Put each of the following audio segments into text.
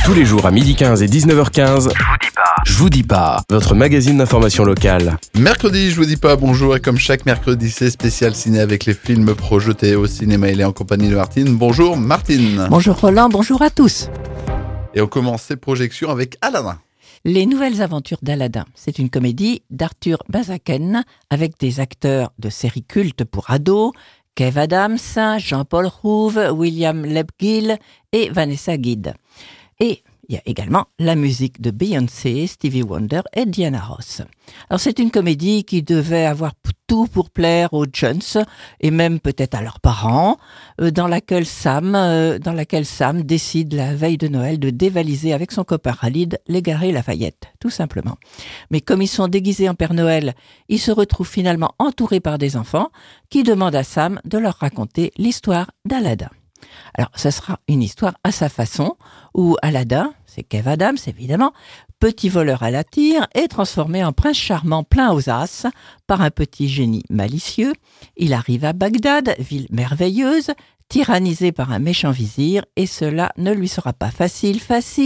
Tous les jours à 12h15 et 19h15, Je vous dis pas, votre magazine d'information locale. Mercredi, je vous dis pas bonjour, et comme chaque mercredi, c'est spécial ciné avec les films projetés au cinéma. Il est en compagnie de Martine. Bonjour Martine. Bonjour Roland, bonjour à tous. Et on commence ces projections avec Aladdin. Les nouvelles aventures d'Aladin, c'est une comédie d'Arthur Bazaken avec des acteurs de séries cultes pour ados, Kev Adams, Jean-Paul Rouve, William Lebgill et Vanessa Guide. Et il y a également la musique de Beyoncé, Stevie Wonder et Diana Ross. Alors c'est une comédie qui devait avoir tout pour plaire aux jeunes et même peut-être à leurs parents, dans laquelle Sam décide la veille de Noël de dévaliser avec son copain Khalid les Galeries Lafayette, tout simplement. Mais comme ils sont déguisés en Père Noël, ils se retrouvent finalement entourés par des enfants qui demandent à Sam de leur raconter l'histoire d'Aladin. Alors, ce sera une histoire à sa façon, où Aladin, c'est Kev Adams évidemment, petit voleur à la tire, est transformé en prince charmant plein aux as par un petit génie malicieux. Il arrive à Bagdad, ville merveilleuse, tyrannisé par un méchant vizir, et cela ne lui sera pas facile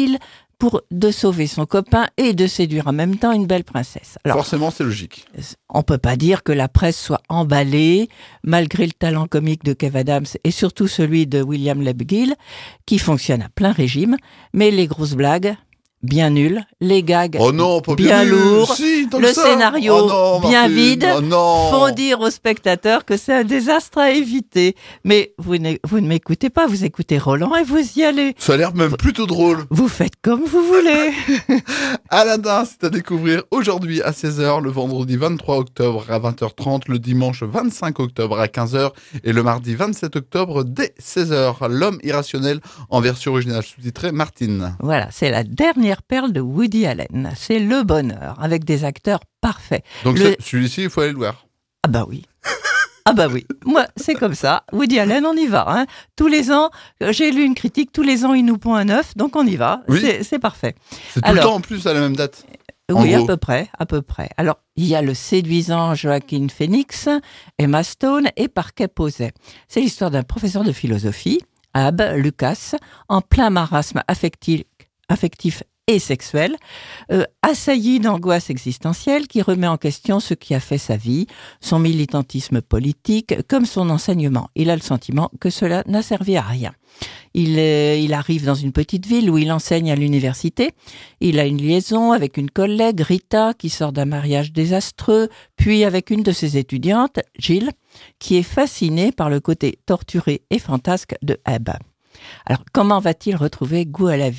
de sauver son copain et de séduire en même temps une belle princesse. Alors, forcément, c'est logique. On peut pas dire que la presse soit emballée, malgré le talent comique de Kev Adams et surtout celui de William Lebgill, qui fonctionne à plein régime, mais les grosses blagues, bien nulles, les gags bien lourds, le scénario bien vide, font dire aux spectateurs que c'est un désastre à éviter. Mais vous ne m'écoutez pas, vous écoutez Roland et vous y allez. Ça a l'air même plutôt drôle. Vous faites comme vous voulez. Aladdin, c'est à découvrir aujourd'hui à 16h, le vendredi 23 octobre à 20h30, le dimanche 25 octobre à 15h et le mardi 27 octobre dès 16h. L'homme irrationnel en version originale sous-titrée Martine. Voilà, c'est la dernière perle de Woody Allen. C'est le bonheur, avec des acteurs parfaits. Donc celui-ci, il faut aller le voir. Ah bah oui. Ah bah oui, moi c'est comme ça. Woody Allen, on y va. Hein. Tous les ans, j'ai lu une critique, tous les ans il nous pond un œuf, donc on y va. Oui. C'est parfait. C'est tout le temps en plus à la même date. Oui, à peu près. Alors, il y a le séduisant Joaquin Phoenix, Emma Stone et Parker Posey. C'est l'histoire d'un professeur de philosophie, Abe Lucas, en plein marasme affectif et sexuel, assailli d'angoisse existentielle qui remet en question ce qui a fait sa vie, son militantisme politique, comme son enseignement. Il a le sentiment que cela n'a servi à rien. Il arrive dans une petite ville où il enseigne à l'université. Il a une liaison avec une collègue, Rita, qui sort d'un mariage désastreux, puis avec une de ses étudiantes, Jill, qui est fascinée par le côté torturé et fantasque de Abe. Alors, comment va-t-il retrouver goût à la vie ?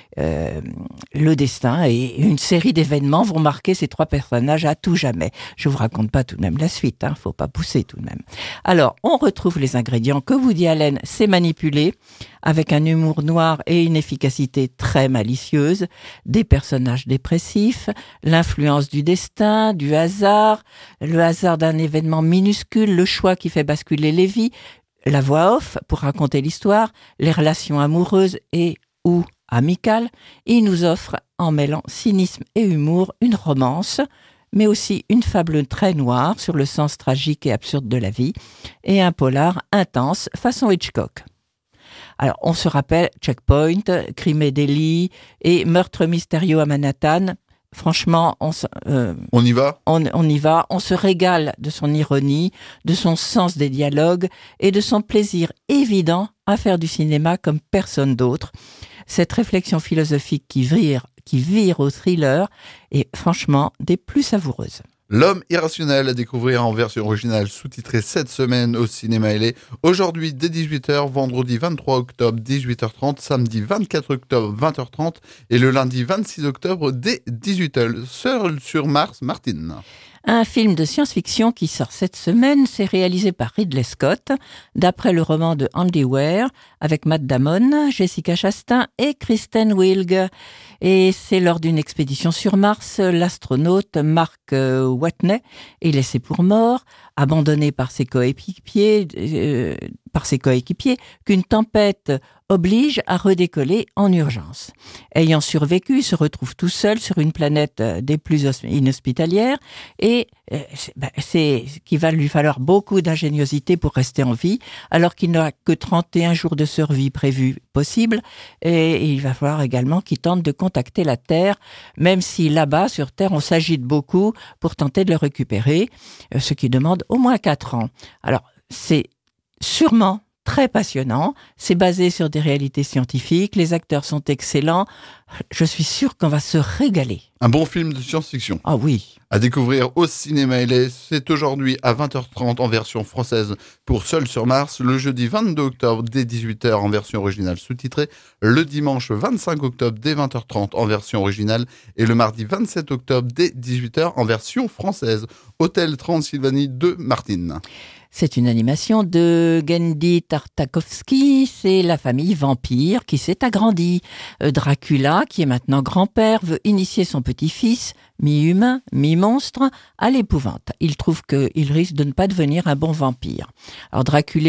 Le destin et une série d'événements vont marquer ces trois personnages à tout jamais. Je vous raconte pas tout de même la suite, faut pas pousser tout de même. Alors, on retrouve les ingrédients que Woody Allen sait manipuler, avec un humour noir et une efficacité très malicieuse, des personnages dépressifs, l'influence du destin, du hasard, le hasard d'un événement minuscule, le choix qui fait basculer les vies, la voix off pour raconter l'histoire, les relations amoureuses et ou amicales. Il nous offre, en mêlant cynisme et humour, une romance, mais aussi une fable très noire sur le sens tragique et absurde de la vie, et un polar intense façon Hitchcock. Alors, on se rappelle Checkpoint, Crime et délit et Meurtre mystérieux à Manhattan. Franchement, on y va. On y va. On se régale de son ironie, de son sens des dialogues et de son plaisir évident à faire du cinéma comme personne d'autre. Cette réflexion philosophique qui vire au thriller est franchement des plus savoureuses. L'homme irrationnel à découvrir en version originale sous-titrée cette semaine au cinéma LA. Aujourd'hui dès 18h, vendredi 23 octobre 18h30, samedi 24 octobre 20h30 et le lundi 26 octobre dès 18h. Seul sur Mars, Martine. Un film de science-fiction qui sort cette semaine, c'est réalisé par Ridley Scott, d'après le roman de Andy Weir, avec Matt Damon, Jessica Chastain et Kristen Wiig. Et c'est lors d'une expédition sur Mars, l'astronaute Mark Watney est laissé pour mort, abandonné par ses coéquipiers, qu'une tempête oblige à redécoller en urgence. Ayant survécu, il se retrouve tout seul sur une planète des plus inhospitalières et c'est qu'il va lui falloir beaucoup d'ingéniosité pour rester en vie, alors qu'il n'a que 31 jours de survie prévus possibles, et il va falloir également qu'il tente de contacter la Terre, même si là-bas, sur Terre, on s'agite beaucoup pour tenter de le récupérer, ce qui demande au moins 4 ans. Alors, c'est sûrement très passionnant, c'est basé sur des réalités scientifiques, les acteurs sont excellents, je suis sûre qu'on va se régaler. Un bon film de science-fiction. Ah oui. À découvrir au cinéma LA, c'est aujourd'hui à 20h30 en version française pour Seul sur Mars, le jeudi 22 octobre dès 18h en version originale sous-titrée, le dimanche 25 octobre dès 20h30 en version originale et le mardi 27 octobre dès 18h en version française. Hôtel Transylvanie de Martine. C'est une animation de Genndy Tartakovsky, c'est la famille vampire qui s'est agrandie. Dracula, qui est maintenant grand-père, veut initier son petit-fils, mi-humain, mi-monstre, à l'épouvante. Il trouve qu'il risque de ne pas devenir un bon vampire. Alors Dracula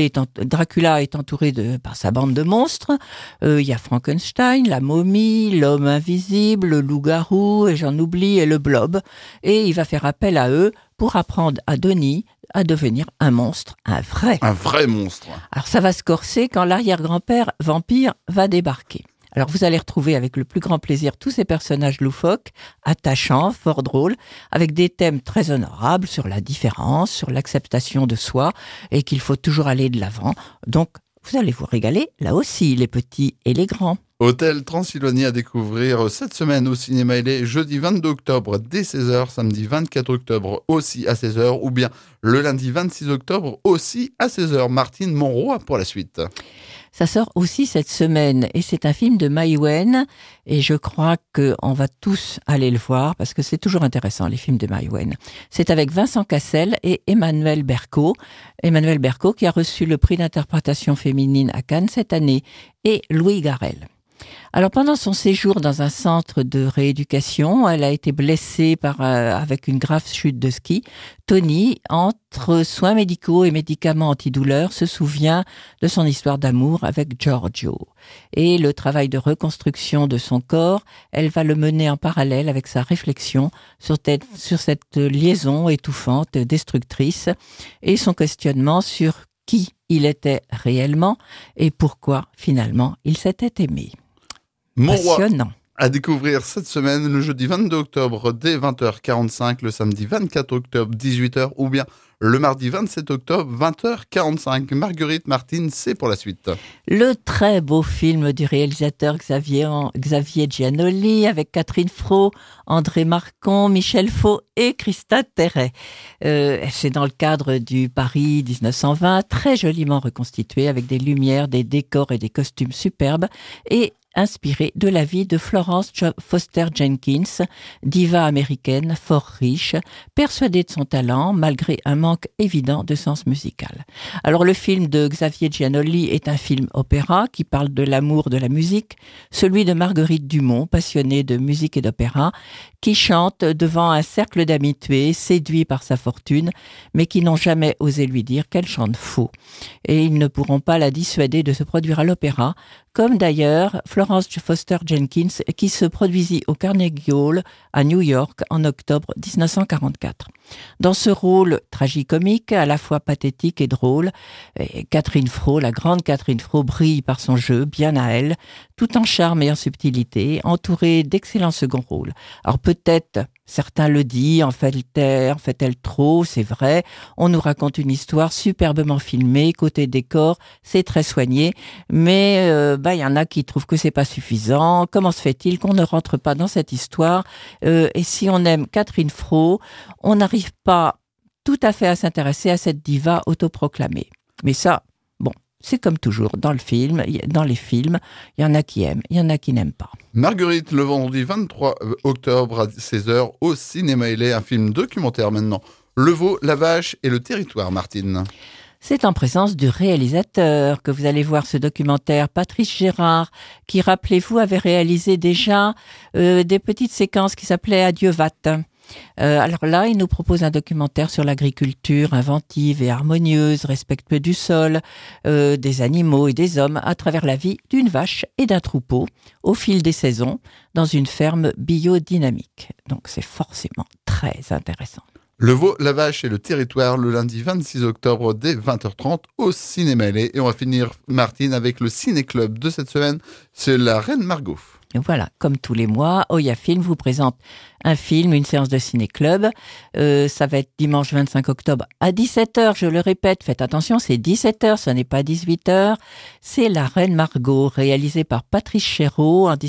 est entouré par sa bande de monstres. Il y a Frankenstein, la momie, l'homme invisible, le loup-garou, et j'en oublie, et le blob. Et il va faire appel à eux pour apprendre à Donnie à devenir un monstre, un vrai monstre. Alors ça va se corser quand l'arrière-grand-père vampire va débarquer. Alors vous allez retrouver avec le plus grand plaisir tous ces personnages loufoques, attachants, fort drôles, avec des thèmes très honorables sur la différence, sur l'acceptation de soi, et qu'il faut toujours aller de l'avant. Donc vous allez vous régaler là aussi, les petits et les grands. Hôtel Transylvanie à découvrir cette semaine au cinéma LA, jeudi 22 octobre dès 16h, samedi 24 octobre aussi à 16h, ou bien le lundi 26 octobre aussi à 16h. Martine Monroy pour la suite. Ça sort aussi cette semaine et c'est un film de Mai Wen et je crois qu'on va tous aller le voir parce que c'est toujours intéressant les films de Mai Wen. C'est avec Vincent Cassel et Emmanuelle Berco. Emmanuelle Berco qui a reçu le prix d'interprétation féminine à Cannes cette année et Louis Garrel. Alors pendant son séjour dans un centre de rééducation, elle a été blessée avec une grave chute de ski. Tony, entre soins médicaux et médicaments antidouleurs, se souvient de son histoire d'amour avec Giorgio. Et le travail de reconstruction de son corps, elle va le mener en parallèle avec sa réflexion sur cette liaison étouffante, destructrice, et son questionnement sur qui il était réellement et pourquoi finalement il s'était aimé. Passionnant. À découvrir cette semaine, le jeudi 22 octobre dès 20h45, le samedi 24 octobre 18h ou bien le mardi 27 octobre 20h45. Marguerite Martine, c'est pour la suite. Le très beau film du réalisateur Xavier Giannoli avec Catherine Fro, André Marcon, Michel Faux et Christa Terret. C'est dans le cadre du Paris 1920, très joliment reconstitué avec des lumières, des décors et des costumes superbes et inspiré de la vie de Florence Foster Jenkins, diva américaine fort riche, persuadée de son talent malgré un manque évident de sens musical. Alors le film de Xavier Giannoli est un film opéra qui parle de l'amour de la musique, celui de Marguerite Dumont, passionnée de musique et d'opéra, qui chante devant un cercle d'habitués séduits par sa fortune, mais qui n'ont jamais osé lui dire qu'elle chante faux. Et ils ne pourront pas la dissuader de se produire à l'opéra, comme d'ailleurs Florence Foster Jenkins qui se produisit au Carnegie Hall à New York en octobre 1944. Dans ce rôle tragicomique, à la fois pathétique et drôle, Catherine Fro, la grande Catherine Fro, brille par son jeu, bien à elle, tout en charme et en subtilité, entourée d'excellents seconds rôles. Alors peut-être, certains le disent, en fait-elle trop, c'est vrai. On nous raconte une histoire superbement filmée, côté décor, c'est très soigné, mais y en a qui trouvent que c'est pas suffisant. Comment se fait-il qu'on ne rentre pas dans cette histoire et si on aime Catherine Fro, on n'arrive pas tout à fait à s'intéresser à cette diva autoproclamée. Mais ça, bon, c'est comme toujours dans les films, il y en a qui aiment, il y en a qui n'aiment pas. Marguerite, le vendredi 23 octobre à 16h au cinéma LA, un film documentaire maintenant. Le veau, la vache et le territoire, Martine. C'est en présence du réalisateur que vous allez voir ce documentaire, Patrice Gérard, qui, rappelez-vous, avait réalisé déjà des petites séquences qui s'appelaient Adieu Vatte. Alors là, il nous propose un documentaire sur l'agriculture inventive et harmonieuse, respectueuse du sol, des animaux et des hommes à travers la vie d'une vache et d'un troupeau au fil des saisons dans une ferme biodynamique. Donc c'est forcément très intéressant. Le veau, la vache et le territoire, le lundi 26 octobre dès 20h30 au Cinéma LA. Et on va finir, Martine, avec le ciné-club de cette semaine, c'est La Reine Margot. Et voilà, comme tous les mois, Oya Film vous présente un film, une séance de ciné-club. Ça va être dimanche 25 octobre à 17h, je le répète, faites attention, c'est 17h, ce n'est pas 18h. C'est La Reine Margot, réalisé par Patrice Chéreau en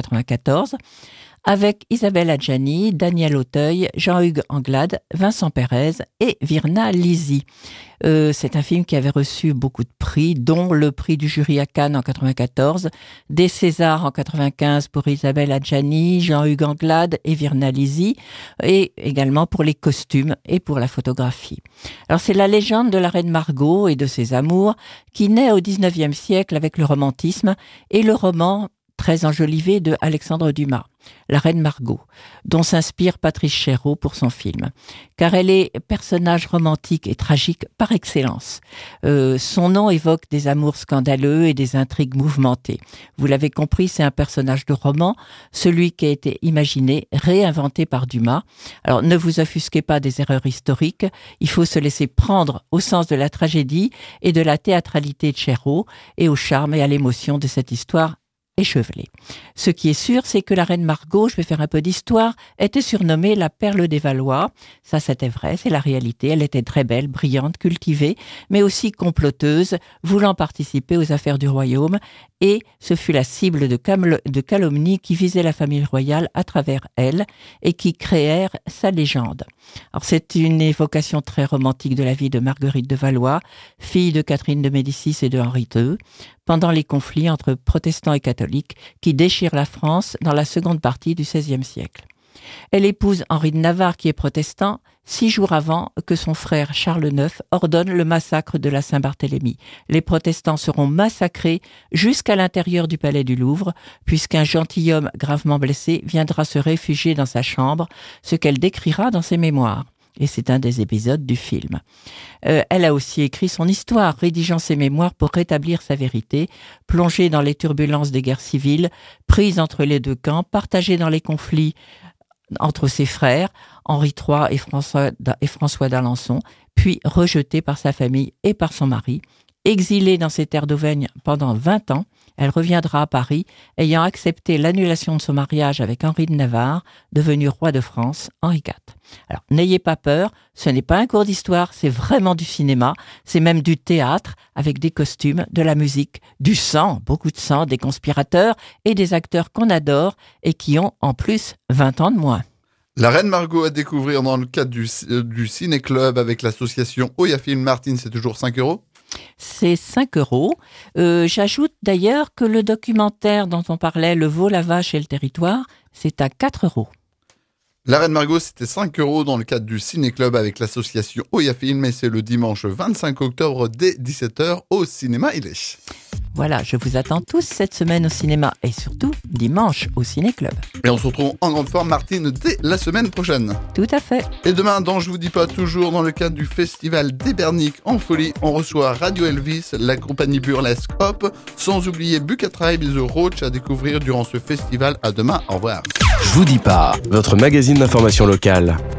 1994. Avec Isabelle Adjani, Daniel Auteuil, Jean-Hugues Anglade, Vincent Pérez et Virna Lisi. C'est un film qui avait reçu beaucoup de prix, dont le prix du jury à Cannes en 94, des Césars en 95 pour Isabelle Adjani, Jean-Hugues Anglade et Virna Lisi, et également pour les costumes et pour la photographie. Alors c'est la légende de la reine Margot et de ses amours qui naît au 19e siècle avec le romantisme et le roman très enjolivé de Alexandre Dumas, La Reine Margot, dont s'inspire Patrice Chéreau pour son film. Car elle est personnage romantique et tragique par excellence. Son nom évoque des amours scandaleux et des intrigues mouvementées. Vous l'avez compris, c'est un personnage de roman, celui qui a été imaginé, réinventé par Dumas. Alors ne vous offusquez pas des erreurs historiques, il faut se laisser prendre au sens de la tragédie et de la théâtralité de Chéreau et au charme et à l'émotion de cette histoire échevelée. Ce qui est sûr, c'est que la reine Margot, je vais faire un peu d'histoire, était surnommée la perle des Valois. Ça, c'était vrai, c'est la réalité. Elle était très belle, brillante, cultivée, mais aussi comploteuse, voulant participer aux affaires du royaume. Et ce fut la cible de calomnies qui visaient la famille royale à travers elle et qui créèrent sa légende. Alors, c'est une évocation très romantique de la vie de Marguerite de Valois, fille de Catherine de Médicis et de Henri II, pendant les conflits entre protestants et catholiques qui déchirent la France dans la seconde partie du XVIe siècle. Elle épouse Henri de Navarre qui est protestant 6 jours avant que son frère Charles IX ordonne le massacre de la Saint-Barthélemy. Les protestants seront massacrés jusqu'à l'intérieur du palais du Louvre puisqu'un gentilhomme gravement blessé viendra se réfugier dans sa chambre, ce qu'elle décrira dans ses mémoires. Et c'est un des épisodes du film. Elle a aussi écrit son histoire, rédigeant ses mémoires pour rétablir sa vérité, plongée dans les turbulences des guerres civiles, prise entre les deux camps, partagée dans les conflits entre ses frères, Henri III et François d'Alençon, puis rejetée par sa famille et par son mari. Exilée dans ses terres d'Auvergne pendant 20 ans, elle reviendra à Paris, ayant accepté l'annulation de son mariage avec Henri de Navarre, devenu roi de France, Henri IV. Alors, n'ayez pas peur, ce n'est pas un cours d'histoire, c'est vraiment du cinéma, c'est même du théâtre, avec des costumes, de la musique, du sang, beaucoup de sang, des conspirateurs et des acteurs qu'on adore et qui ont en plus 20 ans de moins. La Reine Margot à découvrir dans le cadre du Ciné-Club avec l'association Oya Film. Martine, c'est toujours 5 €. C'est 5 €. J'ajoute d'ailleurs que le documentaire dont on parlait, Le veau, la vache et le territoire, c'est à 4 €. La Reine Margot, c'était 5 € dans le cadre du Ciné-Club avec l'association Oya Film et c'est le dimanche 25 octobre dès 17h au Cinéma LA. Voilà, je vous attends tous cette semaine au cinéma et surtout dimanche au Ciné-Club. Et on se retrouve en grande forme, Martine, dès la semaine prochaine. Tout à fait. Et demain, dans Je vous dis pas, toujours dans le cadre du festival d'Ebernic en folie, on reçoit Radio Elvis, la compagnie burlesque Hop, sans oublier Buka Tribe et The Roach à découvrir durant ce festival. À demain, au revoir. Je vous dis pas, votre magazine d'information locale.